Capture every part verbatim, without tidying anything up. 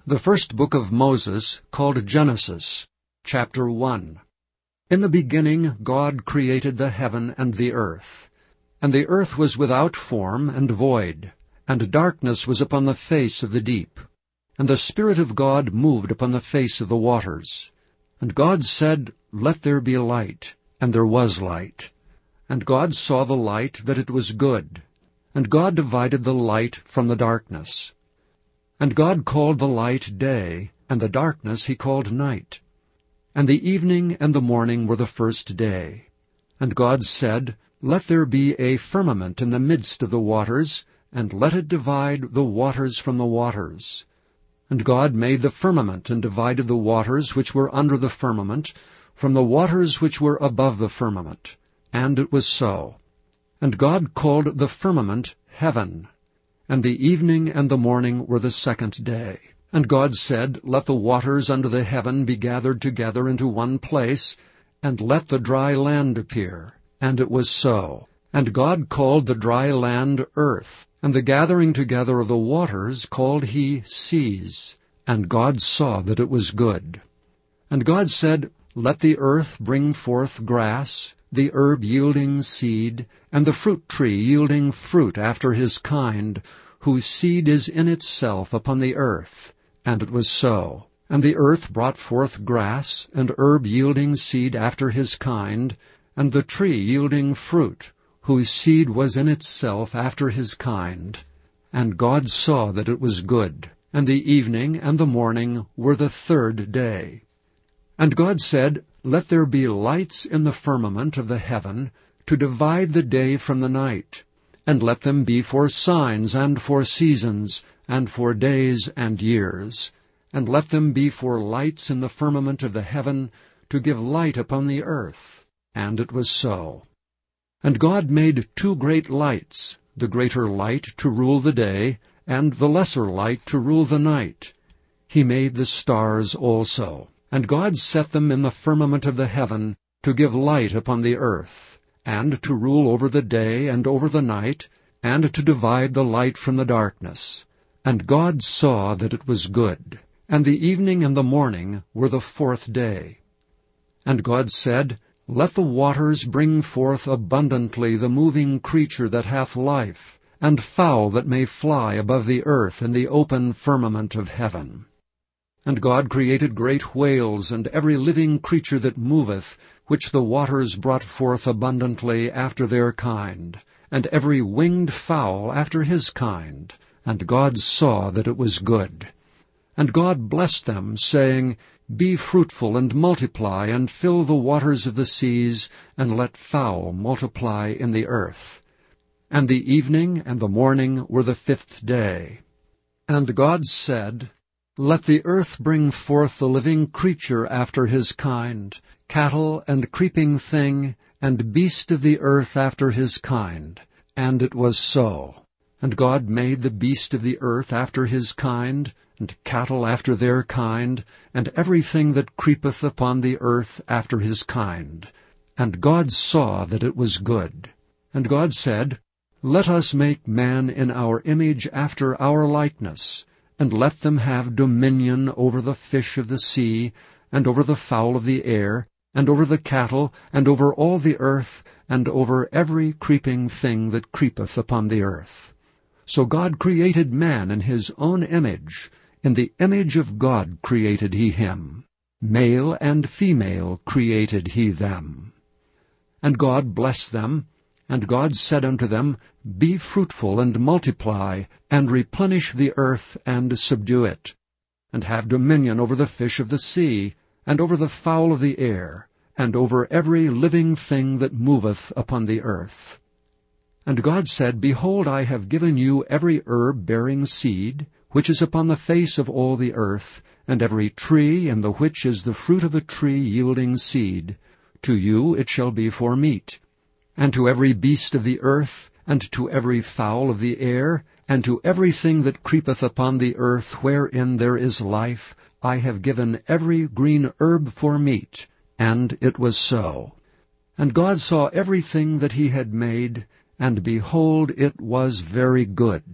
The first book of Moses, called Genesis, chapter one. In the beginning God created the heaven and the earth. And the earth was without form and void, and darkness was upon the face of the deep. And the Spirit of God moved upon the face of the waters. And God said, Let there be light. And there was light. And God saw the light, that it was good. And God divided the light from the darkness. And God called the light day, and the darkness he called night. And the evening and the morning were the first day. And God said, Let there be a firmament in the midst of the waters, and let it divide the waters from the waters. And God made the firmament, and divided the waters which were under the firmament from the waters which were above the firmament. And it was so. And God called the firmament heaven. And the evening and the morning were the second day. And God said, Let the waters under the heaven be gathered together into one place, and let the dry land appear. And it was so. And God called the dry land earth, and the gathering together of the waters called he seas. And God saw that it was good. And God said, Let the earth bring forth grass, the herb yielding seed, and the fruit tree yielding fruit after his kind, whose seed is in itself upon the earth. And it was so. And the earth brought forth grass, and herb yielding seed after his kind, and the tree yielding fruit, whose seed was in itself after his kind. And God saw that it was good. And the evening and the morning were the third day. And God said, Let there be lights in the firmament of the heaven, to divide the day from the night. And let them be for signs and for seasons, and for days and years. And let them be for lights in the firmament of the heaven, to give light upon the earth. And it was so. And God made two great lights, the greater light to rule the day, and the lesser light to rule the night. He made the stars also. And God set them in the firmament of the heaven, to give light upon the earth, and to rule over the day and over the night, and to divide the light from the darkness. And God saw that it was good. And the evening and the morning were the fourth day. And God said, Let the waters bring forth abundantly the moving creature that hath life, and fowl that may fly above the earth in the open firmament of heaven. And God created great whales, and every living creature that moveth, which the waters brought forth abundantly after their kind, and every winged fowl after his kind. And God saw that it was good. And God blessed them, saying, Be fruitful, and multiply, and fill the waters of the seas, and let fowl multiply in the earth. And the evening and the morning were the fifth day. And God said, Let the earth bring forth the living creature after his kind, cattle and creeping thing, and beast of the earth after his kind. And it was so. And God made the beast of the earth after his kind, and cattle after their kind, and everything that creepeth upon the earth after his kind. And God saw that it was good. And God said, Let us make man in our image after our likeness, and let them have dominion over the fish of the sea, and over the fowl of the air, and over the cattle, and over all the earth, and over every creeping thing that creepeth upon the earth. So God created man in his own image. In the image of God created he him. Male and female created he them. And God blessed them. And God said unto them, Be fruitful, and multiply, and replenish the earth, and subdue it, and have dominion over the fish of the sea, and over the fowl of the air, and over every living thing that moveth upon the earth. And God said, Behold, I have given you every herb bearing seed, which is upon the face of all the earth, and every tree in the which is the fruit of a tree yielding seed. To you it shall be for meat. And to every beast of the earth, and to every fowl of the air, and to everything that creepeth upon the earth wherein there is life, I have given every green herb for meat. And it was so. And God saw everything that he had made, and behold, it was very good.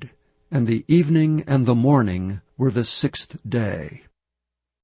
And the evening and the morning were the sixth day.